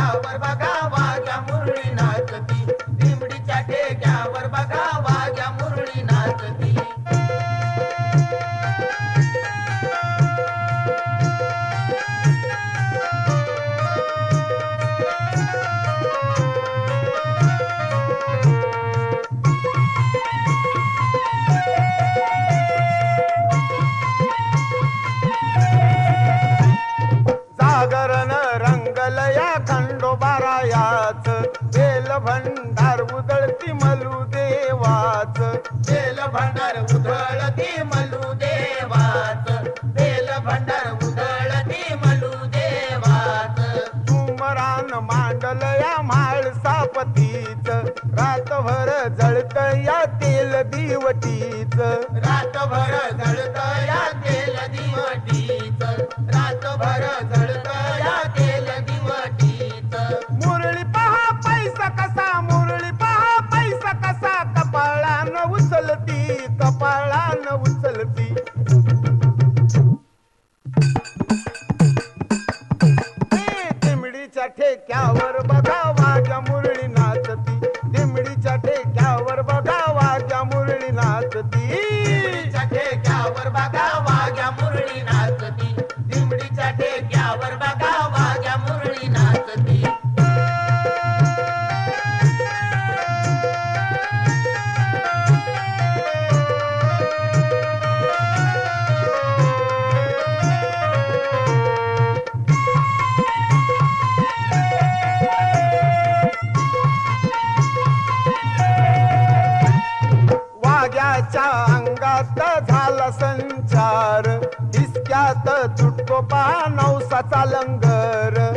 ठेक्यावर बघा वाघ्या मुरळी नाचती, दिमडीच्या ठेक्यावर बघा वाघ्या मुरळी नाचती. जागरण रंगलया खंडोबारायाच, बेल भंडार उधळती मलू देवाच, बेल भंडार उधळती मलू देवाच, बेल भंडार उधळती मलू देवाच. तुमरान मांडलया म्हाळसापतीच, रातभर जळत या तेल दिवटीच, रातभर जळत या तेल दिवटीच, रातभर जळत या तेल दिवटीच. मुरळी पहा पैसा कसा, मुरळी पहा पैसा कसा, कपाळान उचलती, कपाळान उचलती. दिमडीच्या ठेक्यावर बघा वाघ्या मुरळी नाचती, दिमडीच्या ठेक्यावर बघा वाघ्या मुरळी नाचती. दिमडीच्या ठेक्यावर बघा वाघ्या मुरळी नाचती, दिमडीच्या ठेक्यावर बघा वाघ्या मुरळी नाचती. वाघ्याच्या अंगात झाला संचार, हिसक्यात चुटको पहा नवसाचा लंगर,